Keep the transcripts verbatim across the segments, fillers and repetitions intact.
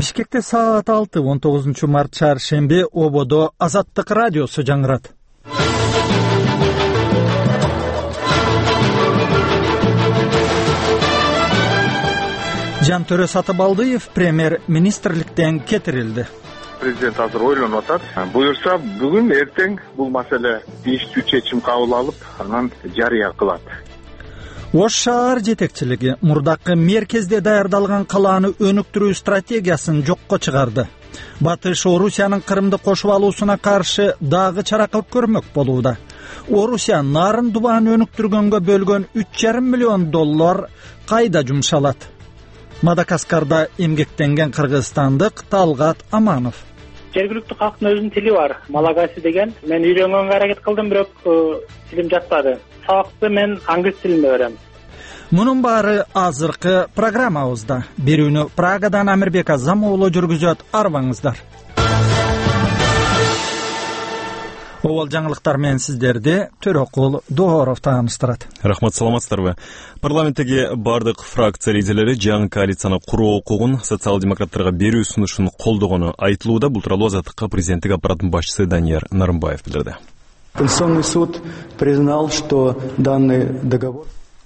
Бишкекте саат алты он тогузунчу март чаршемби ободо Азаттык радиосу жаңырат. Жантөрө Сатыбалдыев премьер-министрликтен кетирилди. Президент азыр ойлонуп атат. Буюрса бүгүн эртең бул маселе тийиштүү чечим кабыл алып, анан жарыя кылат. Ош шаар жетекчилиги мурдакы мерkezде даярдалган калааны өнүктүрүү стратегиясын жокко чыгарды. Батыш Орусиянын Крымды кошуп алуусуна каршы дагы чара кылып көрмөк болууда. Орусия нарын дубаан өнүктүргөнгө бөлгөн үч жарым миллион доллар кайда жумшалат? Мадагаскарда эмгектенген кыргызстандык Талгат Аманов. Жергиликтүү калктын өзүнүн тили бар, малагаси деген. Мен үйрөнгөнгө аракет кылдым, бирок тилим жатпады. Сабакты мен англис тилинде берем. Мунун баары азыркы программабызда. Берүүнү Прагадан Амирбек Азам уулу жүргүзөт. Арбаңыздар. Овал жаңылыктар менен сиздерди Төрөкул Дооров тааныштырат. Рахмат, саламатсыздарбы? Парламенттеги бардык фракция лидерлери жаңы коалицияны куруу укугун социал-демократтарга берүү сунушун колдогону айтылууда. Бул тууралуу Азаттыкка президенттик аппараттын башчысы Данияр Нарымбаев билдирди. Конституционный суд признал, что данный договор...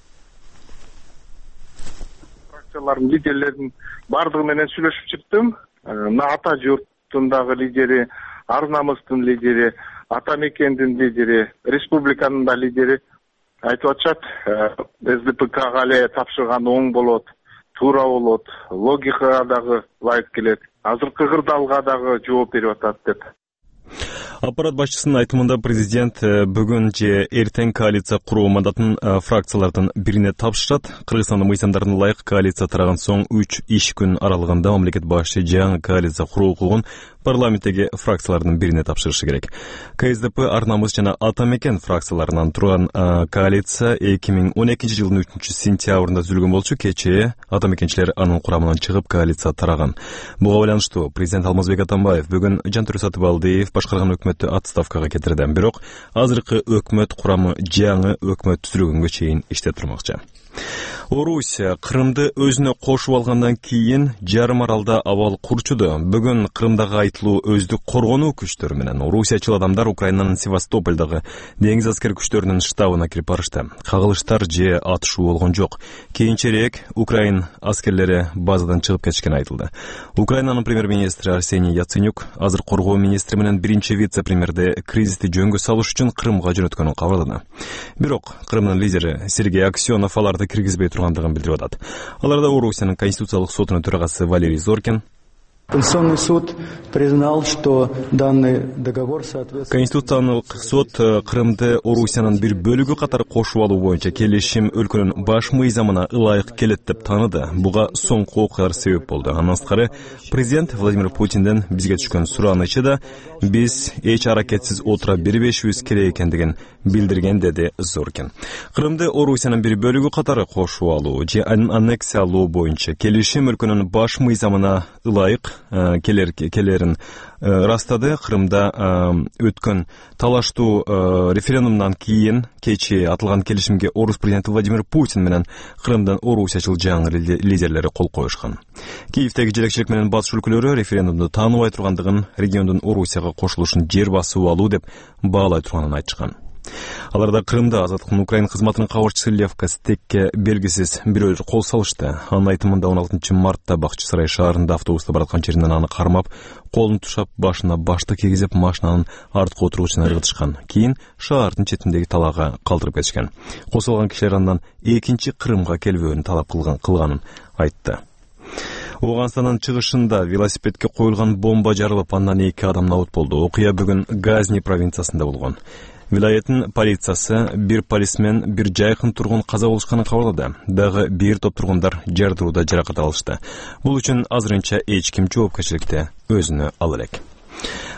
Фракциялардын лидерлеринин бардыгы менен сүйлөшүп чыктым. Ата журттундагы лидери, Ар намыстын лидери, Ата мекендин лидери, республиканын да лидери айтып атышат. СДПКга эле тапшырган оң болот, туура болот, логикага дагы ылайык келет. Азыркы кырдаалга дагы жооп берип атат деп. Аппарат башчысынын айтымында президент бүгүн же эртең коалиция куруу мандатын фракциялардын бирине тапшырат. Кыргызстандын мыйзамдарына ылайык коалиция тараган соң үч иш күн аралыгында мамлекет башчы жаңы коалиция куруу укугун парламенттеги фракциялардын бирине тапшырышы керек. КСДП, Ар намыс жана Ата мекен фракцияларынан турган коалиция эки миң он экинчи жылдын үчүнчү сентябрында түзүлгөн болчу. Кечээ Ата мекенчилер анын курамынан чыгып коалиция тараган. Буга байланыштуу президент Алмазбек Атамбаев бүгүн Жантөрө Сатыбалдыев башкарган өкмөттү отставкага кетирди. Бирок азыркы өкмөт курамы жаңы өкмөт түзүлгөнгө чейин иштеп турмакчы. Орусия Крымды өзүнө кошуп алгандан кийин жарым аралда абал курчуду. Бүгүн Крымдагы айтылуу өздүк коргонуу күчтөрү менен орусиячыл адамдар Украинанын Севастопольдагы деңиз аскер күчтөрүнүн штабына кирип барышты. Кагылыштар же атышуу болгон жок. Кийинчерээк Украин аскерлери базадан чыгып кетишкени айтылды. Украинанын премьер-министри Арсений Яценюк азыр коргоо министри менен биринчи вице-премьерди кризисти жөнгө салыш үчүн Крымга жөнөткөнүн кабарлады. Бирок Крымдын лидери Сергей Аксенов аларды киргизбей тургандыгын билдирип атат. Аларда Орусиянын конституциялык сотунун төрагасы Валерий Зоркин Конституционный суд признал, что данный договор соответствует... Конституциялык сот Крымды Орусиянын бир бөлүгү катары кошуп алуу боюнча келишим өлкөнүн баш мыйзамына ылайык келет деп тааныды. Буга соңку окуялар себеп болду. Андан сырткары президент Владимир Путинден бизге түшкөн суранычы да биз эч аракетсиз отура бербешибиз керек экендигин билдирген, деди Зоркин. Крымды Орусиянын бир бөлүгү катары кошуп алуу же аннексиялоо боюнча келишим өлкөнүн баш мыйзамына ылайык келер келерин растады. Крымда өткөн талаштуу референдумдан кийин кечээ атылган келишимге Орус президенти Владимир Путин менен Крымдын орусиячыл жаңы лидерлери кол коюшкан. Киевдеги жетекчилик менен батыш өлкөлөрү референдумду тааныбай тургандыгын, региондун Орусияга кошулушун жер басып алуу деп баалай турганын айтышкан. Аларда Крымда азаттыктын Украин кызматынын кабарчысы Левка Стекке белгисиз бирөөлөр кол салышты. Анын айтымында он алтынчы мартта Бакчы Сарай шаарында автобуста бараткан жеринен аны кармап, колун тушап, башына башты кийгизип, машинанын арткы отургучуна ыргытышкан. Кийин шаардын четиндеги талаага калтырып кетишкен. Косулган кишилер андан экинчи Крымга келбөөнү талап кылган кылганын айтты. Оғанстанын чыгышында велосипедке коюлган бомба жарылып, андан эки адам набыт болду. Окуя бүгүн Газни провинциясында болгон. Вилайеттин полициясы бир полисмен, бир жайкын тургун каза болушканын кабарлады. Дагы бир топ тургундар жардырууда жаракат алышты. Бул үчүн азырынча эч ким жоопкерчиликти өзүнө ала элек.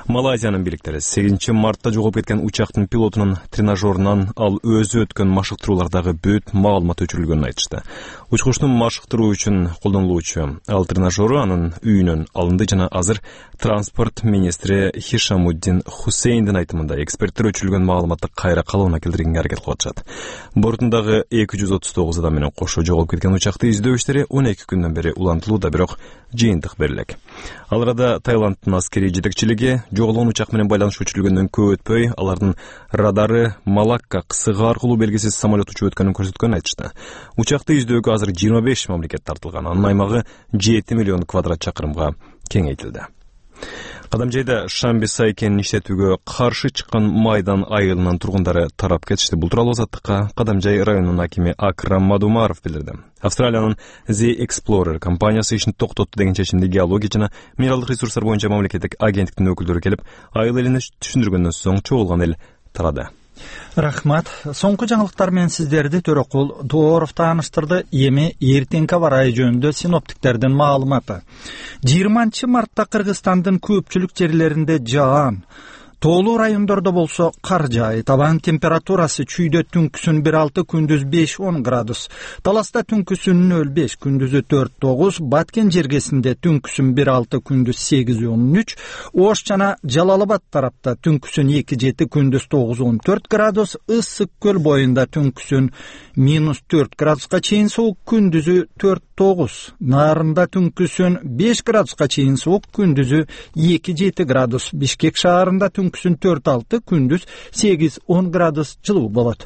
Малайзиянын бийликтери сегизинчи мартта жоголуп кеткен учактын пилотунун тренажерунан ал өзү өткөн машыктыруулардагы бүт маалымат өчүрүлгөнүн айтышты. Учкучтун машыктыруу үчүн колдонулуучу ал тренажеру анын үйүнөн алынды жана азыр транспорт министри Хишамуддин Хусейндин айтымында эксперттер өчүрүлгөн маалыматты кайра калыбына келтиргенге аракет кылып атышат. Бортундагы эки жүз отуз тогуз адам менен кошо жоголуп кеткен учакты издөө иштери он эки күндөн бери улантылууда, бирок жыйынтык берилек. Ал арада Таиланддын аскерий жетекчилиги жоголгон учак менен байланыш өчүрүлгөндөн көп өтпөй алардын радары Малакка кысыгы аркылуу белгисиз самолет учуп өткөнүн көрсөткөнүн айтышты. Учакты издөөгө азыр жыйырма беш мамлекет тартылган. Анын аймагы жети миллион квадрат чакырымга кеңейтилди. Кадамжайда Шамби Сайкенин иштетүүгө каршы чыккан Майдан айылынын тургундары тарап кетишти. Бул тууралуу Азаттыкка Кадамжай районунун акими Акрам Мадумаров билдирди. Австралиянын The Explorer компаниясы ишин токтотту деген чечимди геология жана минералдык ресурстар боюнча мамлекеттик агенттиктин өкүлдөрү келип, айыл элине түшүндүргөндөн соң чогулган эл тарады. Рахмат. Соңку жаңылыктар менен сиздерди Төрөкул Дооров тааныштырды. Эми эртеңки аба ырайы жөнүндө синоптиктердин маалыматы. жыйырманчы мартта Кыргызстандын көпчүлүк жерлеринде жаан, тоолуу райондордо болсо кар жаайт. Абанын температурасы чүйдө түнкүсүн бир алты, күндүз беш он градус. Таласта түнкүсүн нөл беш, күндүзү төрт тогуз, Баткен жергесинде түнкүсүн бир алты, күндүз сегиз он үч, Ош жана Жалал-Абад тарапта түнкүсүн эки жети, күндүз тогуз он төрт градус, Ысык көл боюнда түнкүсүн минус төрт градуска чейин суук, күндүзү төрт тогуз, Нарында түнкүсүн беш градуска чейин суук, күндүзү эки жети градус, Бишкек шаарында түнкүсүн төрт алты, күндүз сегиз он градус жылуу болот.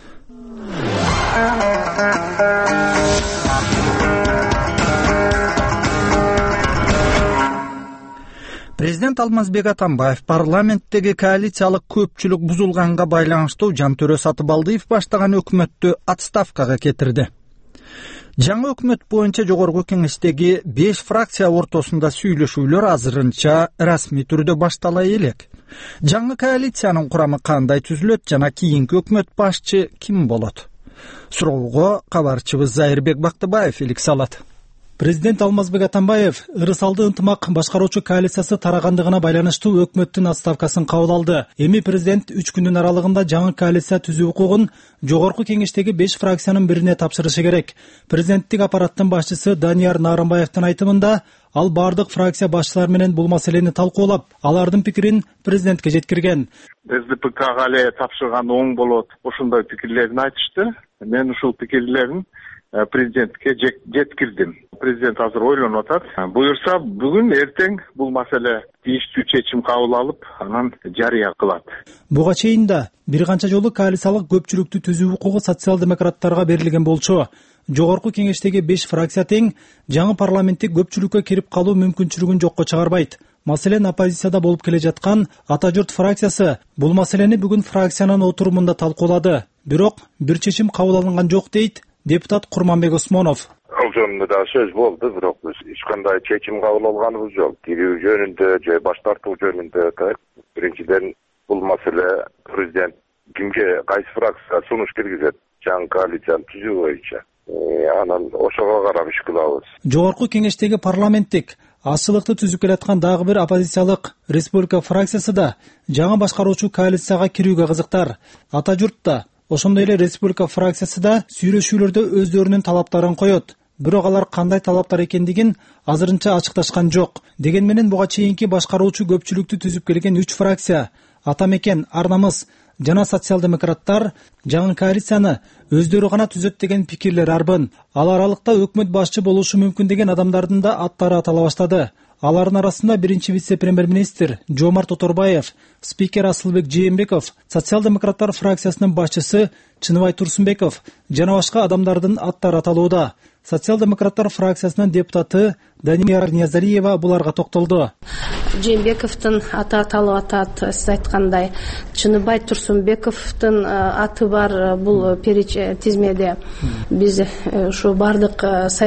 Президент Алмазбек Атамбаев парламенттеги коалициялык көпчүлүк бузулганга байланыштуу Жантөрө Сатыбалдиев баштаган өкмөттү отставкага кетирди. Жаңы өкмөт боюнча жогорку кеңештеги беш фракция ортосунда сүйлөшүүлөр азырынча расмий түрдө баштала элек. Жаңы коалициянын курамы кандай түзүлөт жана кийинки өкмөт башчы ким болот? Суроого кабарчыбыз Зайырбек Бактыбаев илик салат. Президент Алмазбек Атамбаев ырысалды ынтымак башкаруучу коалициясы тарагандыгына байланыштуу өкмөттүн отставкасын кабыл алды. Эми президент үч күндүн аралыгында жаңы коалиция түзүү укугун жогорку кеңештеги беш фракциянын бирине тапшырышы керек. Президенттик аппараттын башчысы Данияр Наарынбаевдин айтымында, ал бардык фракция башчылары менен бул маселени талкуулап, алардын пикирин президентке жеткирген. СДПКга эле тапшырган оң болот, ошондой пикирлерин айтышты. Мен ушул пикирлерин президентке жеткирдим. Президент азыр ойлонуп атат. Буюрса бүгүн эртең бул маселе тийиштүү чечим кабыл алып, анан жарыя кылат. Буга чейин да бир канча жолу коалициялык көпчүлүктү түзүү укугу социал-демократтарга берилген болчу. Жогорку кеңештеги беш фракция тең жаңы парламенттик көпчүлүккө кирип калуу мүмкүнчүлүгүн жокко чыгарбайт. Маселен, оппозицияда болуп келе жаткан Ата журт фракциясы бул маселени бүгүн фракциянын отурумунда талкуулады. Бирок бир чечим кабыл алынган жок дейт депутат Курманбек Осмонов. Ал жөнүндө да сөз болду, бирок биз эч кандай чечим кабыл алганыбыз жок. Кирүү жөнүндө же баш тартуу жөнүндө биринчиден бул маселе президент кимге кайсы фракция сунуш киргизет жаңы коалицияны түзүү боюнча. Анан ошого карап иш кылабыз. Жогорку кеңештеги парламенттик ачылыкты түзүп келаткан дагы бир оппозициялык республика фракциясы да жаңы башкаруучу коалицияга кирүүгө кызыктар. Ата журт да, ошондой эле республика фракциясы да сүйлөшүүлөрдө өздөрүнүн талаптарын коет. Бирок алар кандай талаптар экендигин азырынча ачыкташкан жок. Деген менен буга чейинки башкаруучу көпчүлүктү түзүп келген үч фракция Ата Мекен, Ар намыс жана социал-демократтар жаңы коалицияны өздөрү гана түзөт деген пикирлер арбын. Ал аралыкта өкмөт башчы болушу мүмкүн деген адамдардын да аттары атала баштады. Алардын арасында биринчи вице-премьер-министр Жомарт Оторбаев, спикер Асылбек Жээнбеков, социал-демократтар фракциясынын башчысы Чыныбай Турсунбеков жана башка адамдардын аттары аталууда. Социал-демократтар фракциясынын депутаты Данияр Ниязалиева буларга токтолду. Жээнбековдун аты аталып атат, сиз айткандай. Чыныбай Турсунбековдун аты бар бул тизмеде. Биз ушу бардык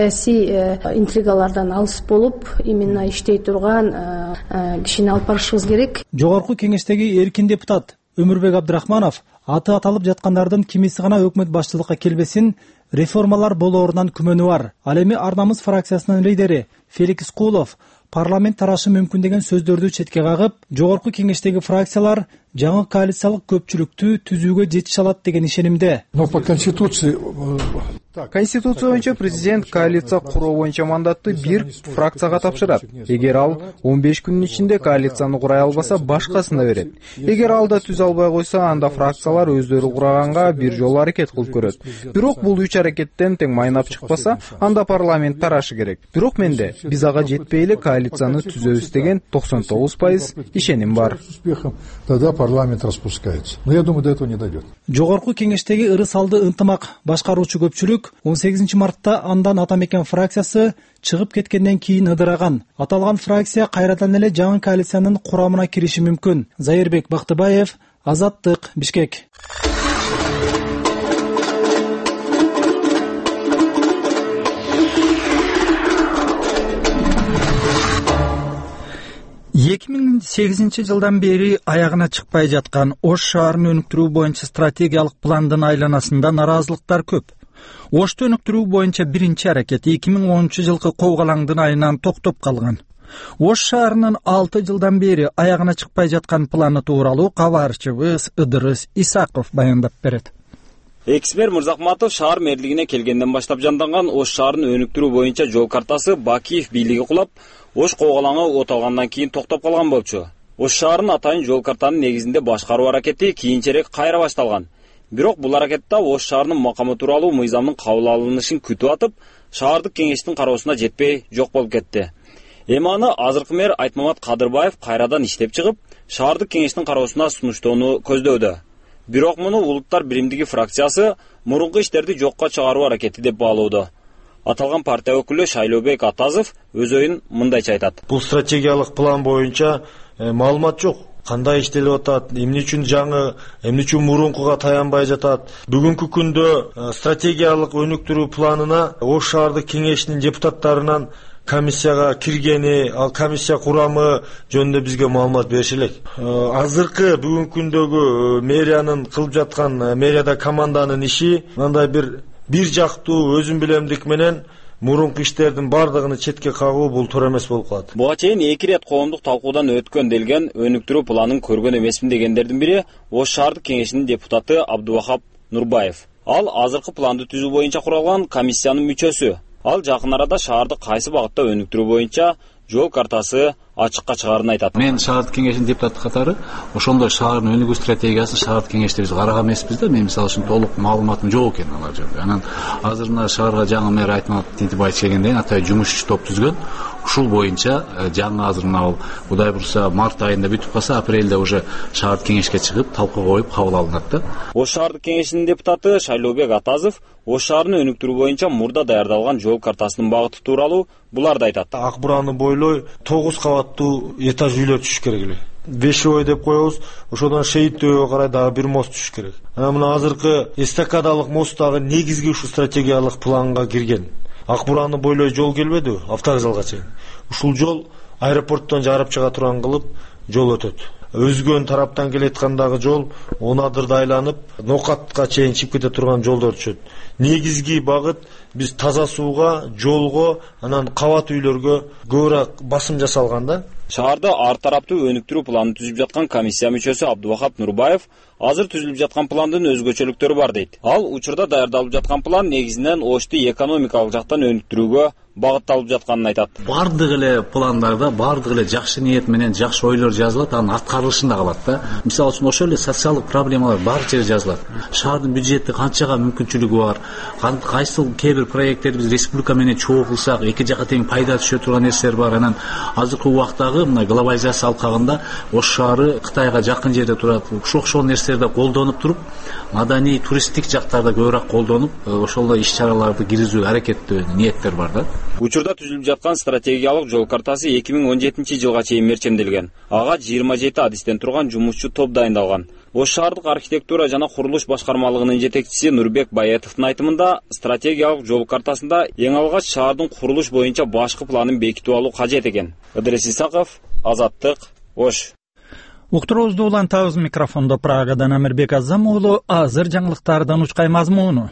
саясий интригалардан алыс болуп, именно иштей турган кишини алып барышыбыз керек. Жогорку кеңештеги эркин депутат Өмүрбек Абдрахманов аты аталып жаткандардын кимиси гана өкмөт башчылыкка келбесин, реформалар болоорунан күмөнү бар. Ал эми Ар намыс фракциясынын лидери Феликс Куулов парламент тарашы мүмкүн деген сөздөрдү четке кагып, жогорку кеңештеги фракциялар жаңы коалициялык көпчүлүктү түзүүгө жетише алат деген ишенимде. Но по конституции Конституция боюнча президент коалиция куруу боюнча мандатты бир фракцияга тапшырат. Эгер ал он беш күндүн ичинде коалицияны курай албаса, башкасына берет. Эгер ал да түзө албай койсо, анда фракциялар өздөрү кураганга бир жолу аракет кылып көрөт. Бирок бул үч аракеттен тең майнап чыкпаса, анда парламент тарашы керек. Бирок менде биз ага жетпей эле коалицияны түзөбүз деген токсон тогуз пайыз ишеним бар. Тогда парламент распускается. Но я думаю, до этого не дойдет. Жогорку кеңештеги ырыс алды ынтымак башкаруучу көпчүлүк он сегизинчи мартта андан Ата Мекен фракциясы чыгып кеткенден кийин ыдыраган. Аталган фракция кайрадан эле жаңы коалициянын курамына кириши мүмкүн. Зайырбек Бактыбаев, Азаттык, Бишкек. эки миң сегизинчи жылдан бери аягына чыкпай жаткан Ош шаарын өнүктүрүү боюнча стратегиялык пландын айланасында нараазылыктар көп. Ошто өнүктүрүү боюнча биринчи аракет эки миң онунчу жылкы Ковгалаңдын айынан токтоп калган. Ош шаарынын алты жылдан бери аягына чыкпай жаткан планы тууралуу кабарчыбыз Ыдырыс Исаков баяндап берет. Экспер Мырзахматов шаар мэрлигине келгенден баштап жанданган Ош шаарын өнүктүрүү боюнча жол картасы Бакиев бийлиги кулап, Ош Ковгалаңы от алгандан кийин токтоп калган болчу. Ош шаарынын атайын жол картанын негизинде башкаруу аракети кийинчерээк кайра башталган. Бирок бул аракетте Ош шаарынын макамы тууралуу мыйзамдын кабыл алынышын күтүп атып, шаардык кеңештин кароосуна жетпей жок болуп кетти. Эми аны азыркы мэр Айтмамат Кадырбаев кайрадан иштеп чыгып, шаардык кеңештин кароосуна сунуштоону көздөдө. Бирок муну Улуттар биримдиги фракциясы мурунку иштерди жокко чыгаруу аракети деп баалоодо. Аталган партия өкүлү Шайлообек Атазов өз оюн мындайча айтат. Бул стратегиялык план боюнча маалымат жок. Кандай иштелип атат, эмне үчүн жаңы, эмне үчүн мурункуга таянбай жатат. Бүгүнкү күндө стратегиялык өнүктүрүү планына Ош шаардык кеңешинин депутаттарынан комиссияга киргени, ал комиссия курамы жөнүндө бизге маалымат бериши элек. Азыркы бүгүнкү күндөгү мэриянын кылып жаткан мэрияда команданын иши мындай бир бир жактуу өзүм билемдик менен мурунку иштердин бардыгын четке кагуу бул туура эмес болуп калат. Буга чейин эки ирет коомдук талкуудан өткөн делген өнүктүрүү планын көргөн эмесмин дегендердин бири Ош шаардык кеңешинин депутаты Абдувахап Нурбаев. Ал азыркы планды түзүү боюнча куралган комиссиянын мүчөсү. Ал жакын арада шаарды кайсы багытта өнүктүрүү боюнча жол картасы ачыкка чыгарын айтат. Мен шаардык кеңештин депутаты катары ошондой шаардын өнүгүү стратегиясын шаардык кеңеште биз караган эмеспиз да. Мен мисалы үчүн толук маалыматым жок экен алар жөнүндө. Анан азыр мына шаарга жаңы мэр Айтмамат Тинтибаев келгенден кийин атай жумушчу топ түзгөн. Ушул боюнча жаңы азыр мына Кудай бурса март айында бүтүп калса, апрелде уже шаардык кеңешке чыгып, талкууга коюп кабыл алынат да. Ош шаардык кеңешинин депутаты Шайлообек Атазов Ош шаарын өнүктүрүү боюнча мурда даярдалган жол картасынын багыты тууралуу буларды айтат. Ак бураны бойлой тогуз кабаттуу этаж үйлөр түшүш керек эле. Бешой деп коебуз, ошодон Шейиттөөгө карай дагы бир мост түшүш керек. Анан мына азыркы эстакадалык мост дагы негизги ушу стратегиялык планга кирген. Ак бураны бойлой жол келбеди, автовокзалга чейин. Ушул жол аэропорттон жарып чыга турган кылып жол өтөт. Өзгөн тараптан келеткандагы жол Онадырды айланып, Нокатка чейин чыгып кете турган жолдор түшөт. Негизги багыт биз таза сууга, жолго, анан кабат үйлөргө көбүрөөк басым жасалган да. Шаарда ар тараптуу өнүктүрүү планын түзүп жаткан комиссия мүчөсү Абдувахап Нурбаев азыр түзүлүп жаткан пландын өзгөчөлүктөрү бар дейт. Ал учурда даярдалып жаткан план негизинен Ошту экономикалык жактан өнүктүрүүгө багытталып жатканын айтат. Бардык эле пландарда бардык эле жакшы ниет менен жакшы ойлор жазылат, анын аткарылышында калат да. Мисалы үчүн ошол эле социалдык проблемалар бар жерде жазылат. Шаардын бюджети канчага мүмкүнчүлүгү бар, кайсы кээ бир проекттерди биз республика менен чогуу кылсак, эки жака тең пайда түшө турган нерселер бар. Анан азыркы убактагы мына глобализация алкагында Ош шаары Кытайга жакын жерде турат. Ушул окшогон нерселерди колдонуп туруп, маданий, туристтик жактарда көбүрөөк колдонуп, ошол иш-чараларды киргизүү аракеттүү ниеттер бар да. Учурда түзүлүп жаткан стратегиялык жол картасы эки миң он жетинчи жылга чейин мерчемделген. Ага жыйырма жети адистен турган жумушчу топ дайындалган. Ош шаардык архитектура жана курулуш башкармалыгынын жетекчиси Нурбек Баятовдун айтымында, стратегиялык жол картасында эң алгач шаардын курулуш боюнча башкы планын бекитип алуу кажет экен. Ыдырыс Исаков, Азаттык, Ош. Уктуруубузду улантабыз. Микрофондо Прагадан Амирбек Азам уулу. Азыр жаңылыктардан учкай мазмуну.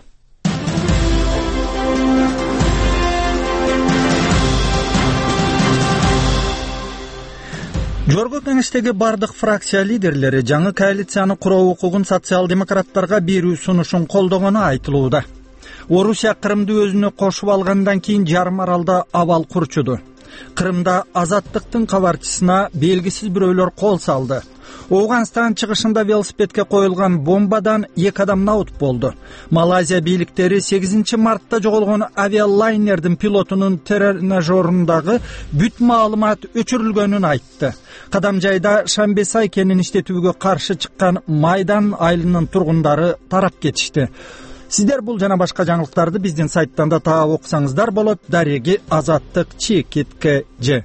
Жогорку кеңештеги бардык фракция лидерлери жаңы коалицияны куруу укугун социал-демократтарга берүү сунушун колдогону айтылууда. Орусия Кырымды өзүнө кошуп алгандан кийин жарым аралда абал курчуду. Кырымда азаттыктын кабарчысына белгисиз бирөөлөр кол салды. Оуганстан чыгышында велосипедке коюлган бомбадан эки адам наут болду. Малайзия бийликтери сегизинчи мартта жоголгон авиалайнердин пилотунун тренажерындагы бүт маалымат өчүрүлгөнүн айтты. Кадам жайда Шамбесай кенин иштетүүгө каршы чыккан Майдан айылынын тургундары тарап кетишти. Сиздер бул жана башка жаңылыктарды биздин сайттан да таап окусаңыздар болот. Дареги Азаттык Чекитке же.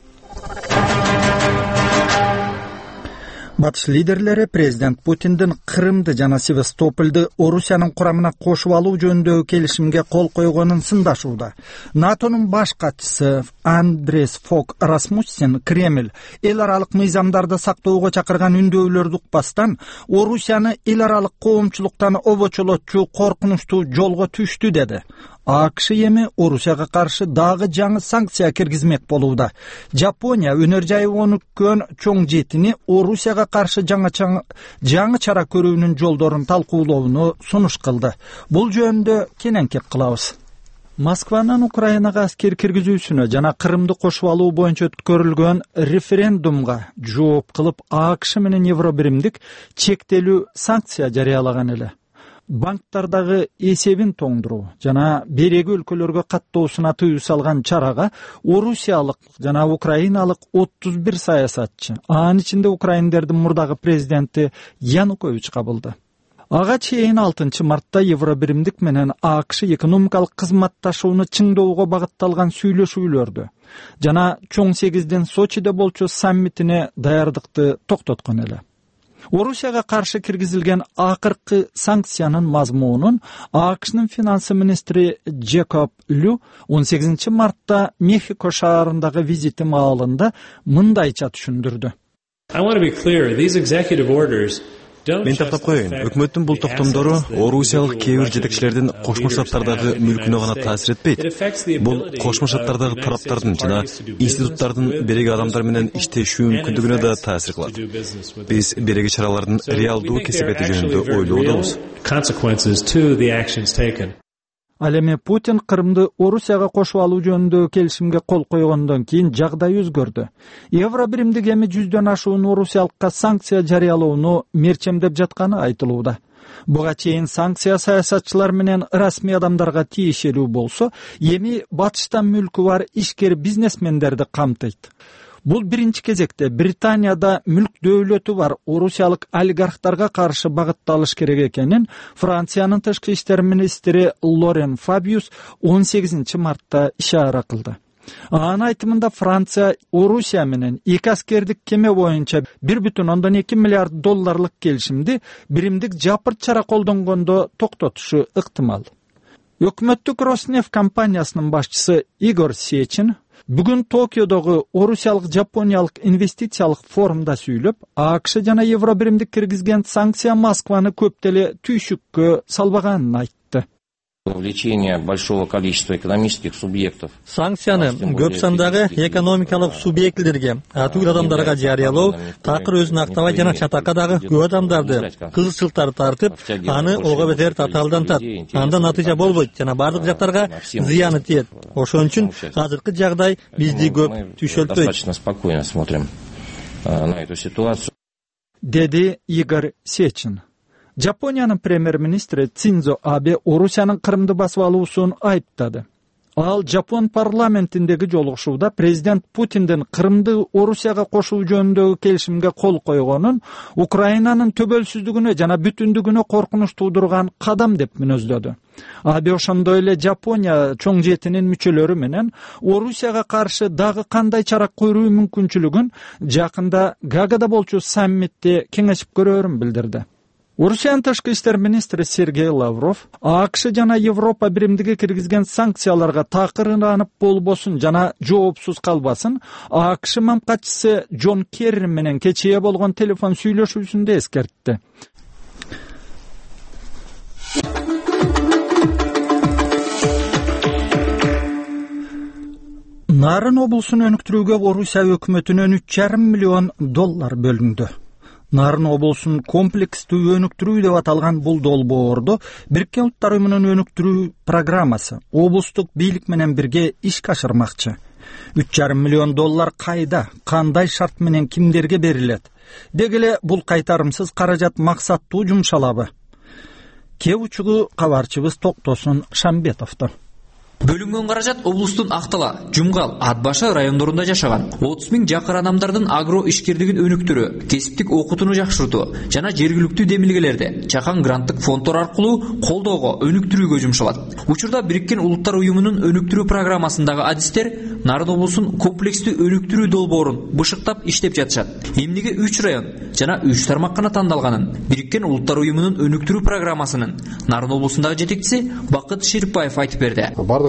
Батыш лидерлери президент Путиндин Кырымды жана Севастопольду Орусиянын курамына кошуп алуу жөнүндөгү келишимге кол койгонун сындашууда. НАТОнун баш катчысы Андрес Фок Расмуссен Кремль эл аралык мыйзамдарды сактоого чакырган үндөөлөрдү укпастан Орусияны эл аралык коомчулуктан обочолотчу коркунучтуу жолго түштү деди. АКШ эми Орусияга каршы дагы жаңы санкция киргизмек болууда. Жапония өнөр жайы өнүккөн чоң жетини Орусияга каршы жаңы жаңы чара көрүүнүн жолдорун талкуулоону сунуш кылды. Бул жөнүндө кененкек кылабыз. Москванын Украинага аскер киргизүүсүнө жана Кырымды кошуп алуу боюнча өткөрүлгөн референдумга жооп кылып АКШ менен Евробиримдик чектелүү санкция жарыялаган эле. Банктардагы эсебин тоңдуруу жана береги өлкөлөргө каттоосуна тыюу салган чарага орусиялык жана украиналык отуз бир саясатчы, анын ичинде украиндердин мурдагы президенти Янукович кабылды. Ага чейин алтынчы мартта Евробиримдик менен АКШ экономикалык кызматташууну чыңдоого багытталган сүйлөшүүлөрдү жана чоң сегиздин Сочиде болчу саммитине даярдыкты токтоткон эле. Орусияга каршы киргизилген акыркы санкциянын мазмунун АКШнын финансы министри Джекоб Лю он сегизинчи мартта Мехико шаарындагы визити маалында мындайча түшүндүрдү. Мен тактап коеюн, өкмөттүн бул токтомдору орусиялык кээ бир жетекчилердин Кошмо Шаттардагы мүлкүнө гана таасир этпейт. Бул Кошмо Шаттардагы тараптардын жана институттардын береги адамдар менен иштешүү мүмкүндүгүнө да таасир кылат. Биз береги чаралардын реалдуу кесепети жөнүндө ойлоодобуз. Ал эми Путин Кырымды Орусияга кошуп алуу жөнүндөгү келишимге кол койгондон кийин жагдай өзгөрдү. Евробиримдик эми жүздөн ашуун орусиялыкка санкция жарыялоону мерчемдеп жатканы айтылууда. Буга чейин санкция саясатчылар менен расмий адамдарга тиешелүү болсо, эми батыштан мүлкү бар ишкер бизнесмендерди камтыйт. Бул биринчи кезекте Британияда мүлк дөөлөтү бар орусиялык олигархтарга каршы багытталыш керек экенин Франциянын тышкы иштер министри Лорен Фабиус он сегизинчи мартта ишара кылды. Анын айтымында Франция Орусия менен эки аскердик кеме боюнча бир бүтүн ондон эки миллиард долларлык келишимди биримдик жапырт чара колдонгондо токтотушу ыктымал. Өкмөттүк Роснефть компаниясынын башчысы Игорь Сечин бүгүн Токиодогу орусиялык жапониялык инвестициялык форумда сүйлөп, АКШ жана Евробиримдик киргизген санкция Москваны көп деле түйшүккө салбаганын айтты. Вовлечение большого количества экономических субъектов. Санкцияны көп сандагы экономикалык субъектлерге, атуу адамдарга жарыялоо, такыр өзүн актабай жана чатакадагы көп адамдарды кызыкчылыктар тартып, аны ого бетер татаалдантат. Анда натыйжа болбойт жана бардык жактарга зыяны тиет. Ошон үчүн азыркы жагдай бизди көп түйшөлтпөйт. Достаточно спокойно смотрим на эту ситуацию. Деди Игорь Сечин. Жапониянын премьер-министри Цинзо Абе Орусиянын Кырымды басып алуусун айыптады. Ал Жапон парламентиндеги жолугушууда президент Путиндин Кырымды Орусияга кошуу жөнүндөгү келишимге кол койгонун Украинанын төбөлсүздүгүнө жана бүтүндүгүнө коркунуч туудурган кадам деп мүнөздөдү. Абе ошондой эле Жапония чоң жетинин мүчөлөрү менен Орусияга каршы дагы кандай чара көрүү мүмкүнчүлүгүн жакында Гаагада болчу саммитте кеңешип көрөөрүн билдирди. Орусиянын тышкы иштер министри Сергей Лавров АКШ жана Европа биримдиги киргизген санкцияларга такырынып болбосун жана жоопсуз калбасын АКШ мамкатчысы Джон Керри менен кечээ болгон телефон сүйлөшүүсүндө эскертти. Нарын облусун өнүктүрүүгө Орусия өкмөтүнөн үч жарым миллион доллар бөлүндү. Нарын облусун комплекстүү өнүктүрүү деп аталган бул долбоорду Бириккен Улуттар Уюмунун өнүктүрүү программасы облустук бийлик менен бирге ишке ашырмакчы. үч жарым миллион доллар кайда, кандай шарт менен кимдерге берилет? Деги эле бул кайтарымсыз каражат максаттуу жумшалабы? Кеп учугу кабарчыбыз Токтосун Шамбетовдон. Бөлүнгөн каражат облустун Актала, Жумгал, Ат башы райондорунда жашаган отуз миң жакыр адамдардын агро ишкерлигин өнүктүрүү, кесиптик окутууну жакшыртуу жана жергиликтүү демилгелерди чакан гранттык фонддор аркылуу колдоого, өнүктүрүүгө жумшалат. Учурда Бириккен Улуттар Уюмунун өнүктүрүү программасындагы адистер Нарын облусун комплекстүү өнүктүрүү долбоорун бышыктап иштеп жатышат. Эмнеге үч район жана үч тармак гана тандалганын Бириккен Улуттар Уюмунун өнүктүрүү программасынын Нарын облусундагы жетекчиси Бакыт Ширипбаев айтып берди.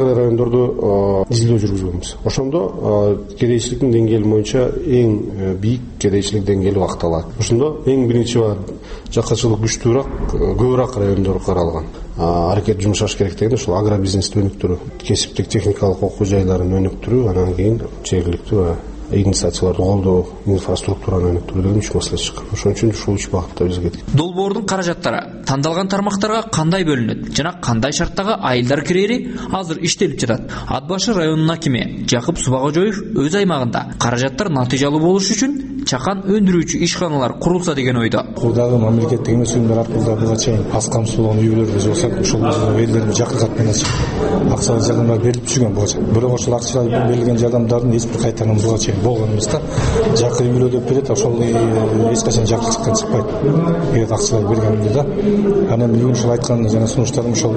Райондорду изилдөө жүргүзгөнбүз. Ошондо кедейчиликтин деңгээли боюнча эң бийик кедейчилик деңгээли Актала. Ошондо эң биринчи жакачылык күчтүүрөөк, көбүрөөк райондор каралган. Аракет жумшаш керек деген ушул агробизнести өнүктүрүү, кесиптик техникалык окуу жайларын өнүктүрүү, анан кийин жергиликтүү инициацияларды колдоо, инфраструктураны өнүктүрүү деген үч маселе чыккан. Ошон үчүн ушул үч багытта биз кеттик. Долбоордун каражаттары тандалган тармактарга кандай бөлүнөт жана кандай шарттагы айылдар кирери азыр иштелип жатат. Ат башы районунун акими Жакып Субагожоев өз аймагында каражаттар натыйжалуу болуш үчүн чакан өндүрүүчү ишканалар курулса деген ойдо. Курдагы мамлекеттик эмес уюмдар аркылуу буга чейин аз камсыз болгон үй-бүлөлөрдү жасап, ошол элдерге жакыртат менен акчалай жардамдар берилип жүргөн буга. Бирок ошол акчалай берилген жардамдардын эч бир кайтарымы буга чейин болгон эмес да. Жакы үй-бүлө деп берет, ошол эч качан жакы чыккан чыкпайт. Эгер акчалай бергенде да. Анан бүгүн ушул айткан жана сунуштарым ошол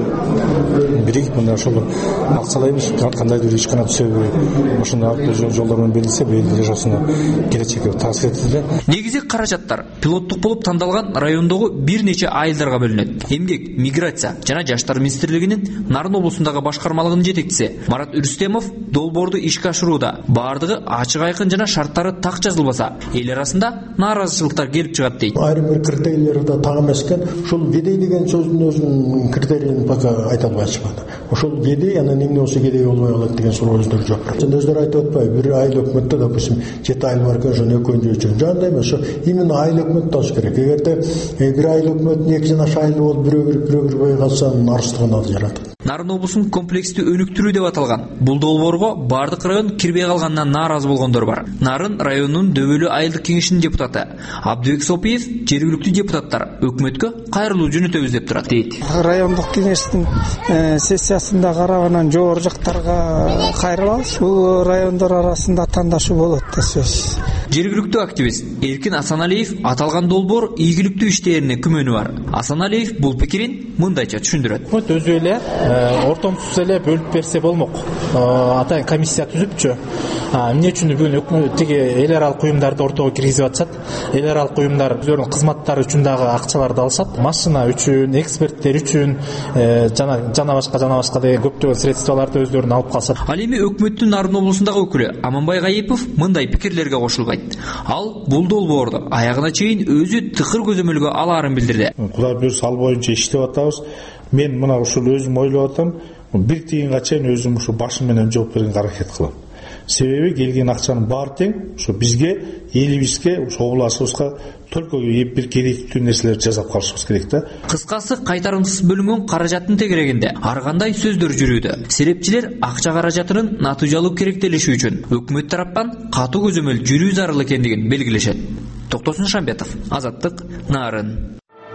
биригип мына ошол акчалай эмес кандайдыр ишкана түзөбү, ошондой аркылуу жолдор менен берилсе, элдин жашоосуна келечекке таасир этет. Негизи каражаттар пилоттук болуп тандалган райондогу бир нече айылдарга бөлүнөт. Эмгек, миграция жана жаштар министрлигинин Нарын облусундагы башкармалыгынын жетекчиси Марат Үрстемов долбоорду ишке ашырууда баардыгы ачык айкын жана шарттары так жазылбаса, эл арасында нааразычылыктар келип чыгат дейт. Айрым бир критерийлер да так эмес экен. Ушул кедей деген сөздүн өзүнүн критерийин пока айта албай чыкты. Ошол кедей анан эмне болсо кедей болбой калат деген суроо өздөрү жооп берет. Өздөрү айтып атпайбы, бир айыл өкмөттө, допустим, жети айыл бар экен, ошону экөөнү үчүн. Жандай эмес, ошо именно айыл өкмөт болуш керек. Эгерде бир айыл өкмөттүн эки жана айылы болуп бирөө-бир бирөө-бир калса, арыстыгын жаратат. Нарын облусун комплекстүү өнүктүрүү деп аталган бул долбоорго бардык район кирбей калганынан нааразы болгондор бар. Нарын районунун Дөбөлүү айылдык кеңешинин депутаты Абдыбек Сопиев жергиликтүү депутаттар өкмөткө кайрылуу жөнөтөбүз деп турат дейт. Райондук кеңештин сессиясында карабанан жогору жактарга кайрылабыз. Бул райондор арасында тандашуу болот да сөз. Жергиликтүү активист Эркин Асаналиев аталган долбоор ийгиликтүү иштээрине күмөнү бар. Асаналиев бул пикирин мындайча түшүндүрөт. Өзү эле ортомсуз эле бөлүп берсе болмок. Атайын комиссия түзүпчү. Эмне үчүн бүгүн өкмөт тиги эл аралык уюмдарды ортого киргизип атышат. Эл аралык уюмдар өздөрүнүн кызматтары үчүн дагы акчаларды алышат. Машина үчүн, эксперттер үчүн жана жана башка жана башка деген көптөгөн средстволарды өздөрүнө алып калышат. Ал эми өкмөттүн Нарын облусундагы өкүлү Аманбай Гайыпов мындай пикирлерге кошулбайт. Ал бул долбоорду аягына чейин өзү тыкыр көзөмөлгө алаарын билдирди. Кудай буйрса ал боюнча иштеп атабыз. Мен мына ушул өзүм ойлоп атам, бир тиынга чейин өзүм ушу башым менен жооп бергенге аракет кылам. Себеби келген акчанын баары тең ушу бизге, элибизге, ушу областыбызга только бир керектүү нерселерди жасап калышыбыз керек да. Кыскасы кайтарымсыз бөлүнгөн каражаттын тегерегинде ар кандай сөздөр жүрүүдө. Серепчилер акча каражатынын натыйжалуу керектелиши үчүн өкмөт тараптан катуу көзөмөл жүрүү зарыл экендигин белгилешет. Токтосун Шамбетов, Азаттык, Нарын.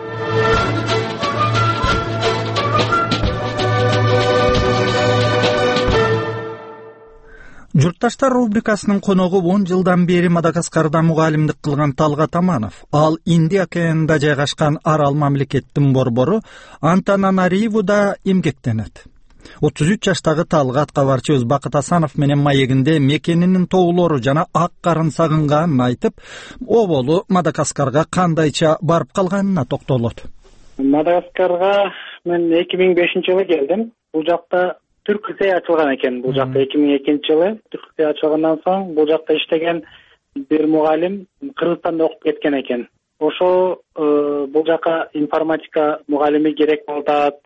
Журтташтар рубрикасынын коногу он жылдан бери Мадагаскарда мугалимдик кылган Талгат Аманов. Ал Индия океанында жайгашкан арал мамлекеттин борбору Антананаривуда эмгектенет. отуз үч жаштагы Талгат кабарчыбыз Бакыт Асанов менен маегинде мекенинин тоолору жана ак карын сагынганын айтып, оболу Мадагаскарга кандайча барып калганына токтолот. Мадагаскарга мен эки миң бешинчи жылы келдим. Бул жакта Түрк лицей ачылган экен. Бул жакта эки миң экинчи жылы Түрк лицей ачылгандан соң бул жакта иштеген бир мугалим Кыргызстанда окуп кеткен экен. Ошо бул жака информатика мугалими керек болот деп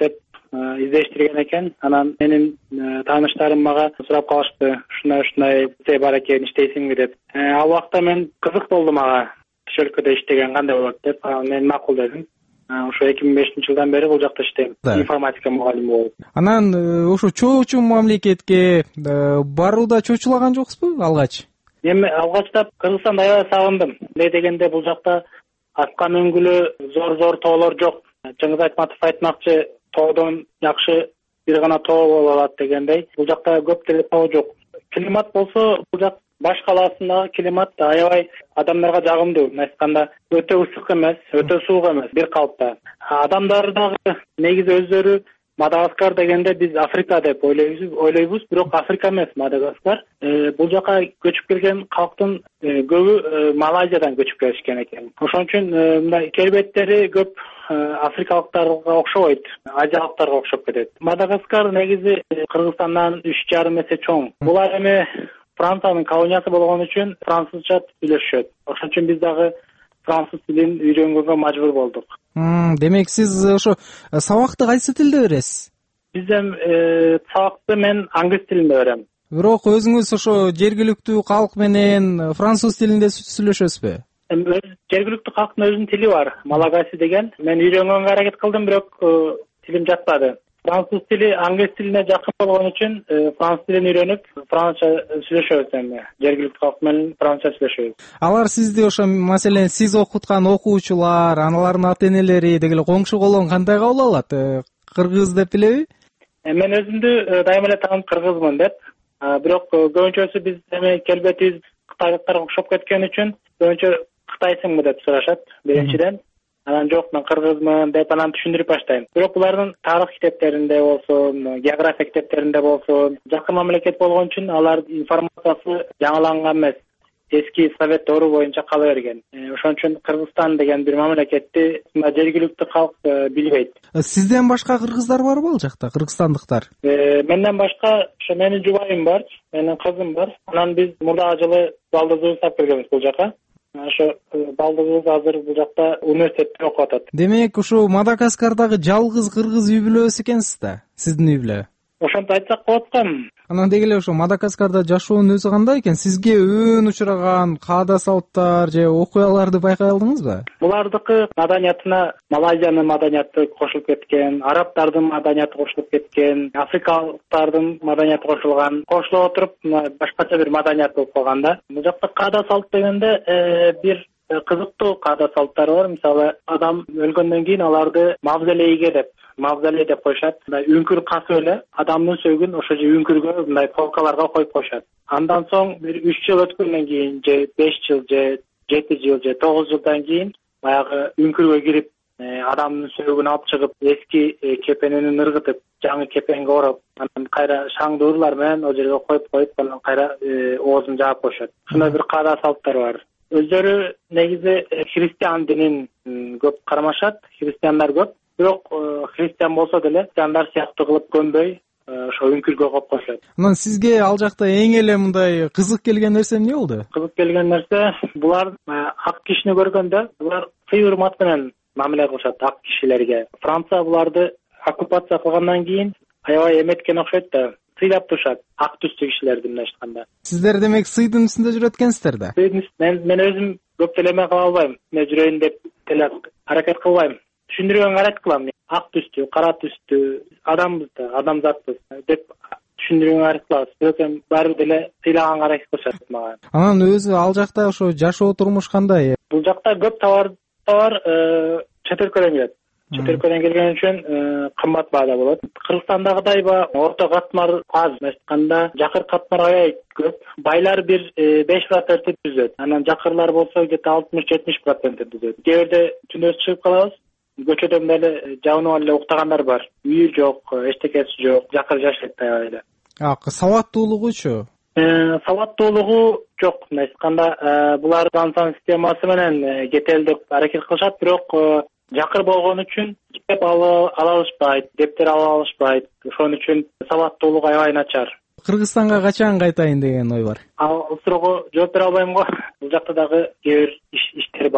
издештирген экен. Анан менин тааныштарым мага сурап калышты, ушундай ушундай ise бар экен, иштейсиңби деп. Ал убакта мен кызык болду мага. Ошол өлкөдө иштеген кандай болот деп, мен макул дедим. Ошо эки миң бешинчи жылдан бери бул жакта иштейм. Информатика мугалими болуп. Анан ошо чоочу мамлекетке барууда чочулаган жоксузбу алгач? Эми алгачтап Кыргызстанды аябай сагындым. Эмне дегенде бул жакта аткан өңгүлө зор-зор тоолор жок. Чыңгыз Айтматов айтмакчы, тоодон жакшы бир гана тоо боло алат дегендей. Бул жакта көп деле тоо жок. Климат болсо бул жак баш калаасындагы климат аябай адамдарга жагымдуу. Айтканда өтө ысык эмес, өтө суук эмес, бир калыпта. Адамдар дагы негизи өздөрү Мадагаскар дегенде биз Африка деп ойлойбуз, ойлойбуз, бирок Африка эмес Мадагаскар. Бул жака көчүп келген калктын көбү Малайзиядан көчүп келишкен экен. Ошон үчүн мындай келбеттери көп африкалыктарга окшобойт, азиялыктарга окшоп кетет. Мадагаскар негизи Кыргызстандан үч жарым эсе чоң. Булар эми Франциянын колониясы болгон үчүн французча сүйлөшөт. Ошон үчүн биз дагы француз тилин үйрөнгөнгө мажбур болдук. Демек сиз ошо сабакты кайсы тилде бересиз? Бизден сабакты мен англис тилинде берем. Бирок өзүңүз ошо жергиликтүү калк менен француз тилинде сүйлөшөсүзбү? Жергиликтүү калктын өзүнүн тили бар, малагаси деген. Мен үйрөнгөнгө аракет кылдым, бирок тилим жатпады. Француз тили англис тилине жакын болгон үчүн француз тилин үйрөнүп, французча сүйлөшөбүз эми. Жергиликтүү калк менен французча сүйлөшөбүз. Алар сизди ошо маселен сиз окуткан окуучулар, аналардын ата-энелери деги эле коңшу колон кандай кабыл алат? Кыргыз деп элеби? Мен өзүмдү дайыма эле таанып кыргызмын деп. Бирок көбүнчөсү биз эми келбетибиз кытайлыктарга окшоп кеткен үчүн көбүнчө Кытайсыңбы деп сурашат биринчиден. Анан жок, мен кыргызмын деп анан түшүндүрүп баштайм. Бирок булардын тарых китептеринде болсун, география китептеринде болсун, жакын мамлекет болгон үчүн алар информациясы жаңыланган эмес. Эски совет доору боюнча кала берген. Ошон үчүн Кыргызстан деген бир мамлекетти жергиликтүү калк билбейт. Сизден башка кыргыздар барбы ал жакта, кыргызстандыктар? Менден башка ошо менин жубайым бар, менин кызым бар. Анан биз мурдагы жылы балдызыбызды алып келгенбиз бул жака. Ошо балдызыбыз азыр бул жакта университетте окуп атат. Демек, ушул Мадагаскардагы жалгыз кыргыз үй бүлөсү экенсиз да, сиздин үй бүлө. Ошонтип айтсак болот го. Анан деги эле ошо Мадагаскарда жашоонун өзү кандай экен? Сизге өөн учураган каада салттар же окуяларды байкай алдыңызбы? Булардыкы маданиятына Малайзиянын маданияты кошулуп кеткен, арабтардын маданияты кошулуп кеткен, африкалыктардын маданияты кошулган. Кошулуп отуруп башкача бир маданият болуп калган да. Бул жакта каада салт дегенде бир кызыктуу каада салттар бар. Мисалы, адам өлгөндөн кийин аларды мавзолейге деп мавзолей деп коюшат. Мындай үңкүр касып эле адамдын сөөгүн ошо же үңкүргө мындай полкаларга коюп коюшат. Андан соң бир үч жыл өткөндөн кийин же беш жыл же жети жыл же тогуз жылдан кийин баягы үңкүргө кирип адамдын сөөгүн алып чыгып, эски кепенени ыргытып, жаңы кепенге ороп, анан кайра шаңдуу ырлар менен ал жерге коюп коюп, анан кайра оозун жаап коюшат. Ушундай бир каада салттар бар. Өздөрү негизи христиан динин көп кармашат, христиандар көп. Бирок христиан болсо деле христиандар сыяктуу кылып көнбөй, ошо үңкүргө коюп коюшат. Анан сизге ал жакта эң эле мындай кызык келген нерсе эмне болду? Кызык келген нерсе, булар ак кишини көргөндө, булар сый урмат менен мамиле кылышат ак кишилерге. Франция буларды оккупация кылгандан кийин аябай эметкен окшойт да, сыйлап турушат ак түстүү кишилерди мындай айтканда. Сиздер демек сыйдын үстүндө жүрөт экенсиздер да? Мен мен өзүм көп деле эме кыла албайм. Мен жүрөйүн деп деле аракет кылбайм. Түшүндүргөнгө аракет кылам. Ак түстүү, кара түстүү адамбыз да, адамзатпыз деп түшүндүргөнгө аракет кылабыз. Бирок эми баары бир деле сыйлаганга аракет кылышат мага. Анан өзү ал жакта ошо жашоо турмуш кандай? Бул жакта көп товар товар чет өлкөдөн келет. Чет өлкөдөн келген үчүн кымбат баада болот. Кыргызстандагыдай орто катмар аз, айтканда жакыр катмар аябай көп. Байлар бир беш процентти түзөт. Анан жакырлар болсо где-то алтымыш жетимиш процентти түзөт. Кээ бирде түндөс чыгып калабыз. Көчөдөн деле жабынып эле уктагандар бар. Үйү жок, эчтекеси жок, жакыр жашайт аябай эле. А сабаттуулугучу? Сабаттуулугу жок. Айтканда булар сансан системасы менен кетелдеп аракет кылышат, бирок жакыр болгон үчүн китеп ала алышпайт, дептер ала алышпайт. Ошон үчүн сабаттуулук аябай начар. Кыргызстанга качан кайтайын деген ой бар? Ал суроого жооп бере албайм го. Бул жакта дагы кээ бир иштер бар,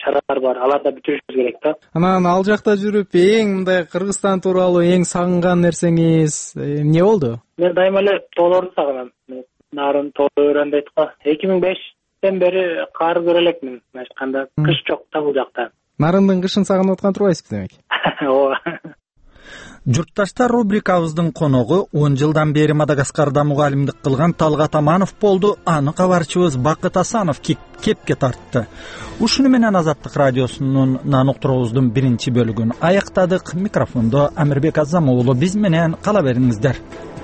чаралар бар, аларды бүтүрүшүбүз керек да. Анан ал жакта жүрүп эң мындай Кыргызстан тууралуу эң сагынган нерсеңиз эмне болду? Мен дайыма эле тоолорду сагынам. Нарын тоо өрөн дейт го. эки миң бештен бери кар көрө элекмин. Эч кандай кыш жок да бул жакта. Нарындын кышын сагынып аткан турбайсызбы демек? Ооба. Журтташтар рубрикабыздын коногу он жылдан бери Мадагаскарда мугалимдик кылган Талгат Аманов болду. Аны кабарчыбыз Бакыт Асанов кепке тартты. Ушуну менен Азаттык радиосунун нан уктуруубуздун биринчи бөлүгүн аяктадык. Микрофондо Амирбек Азам уулу, биз менен кала бериңиздер.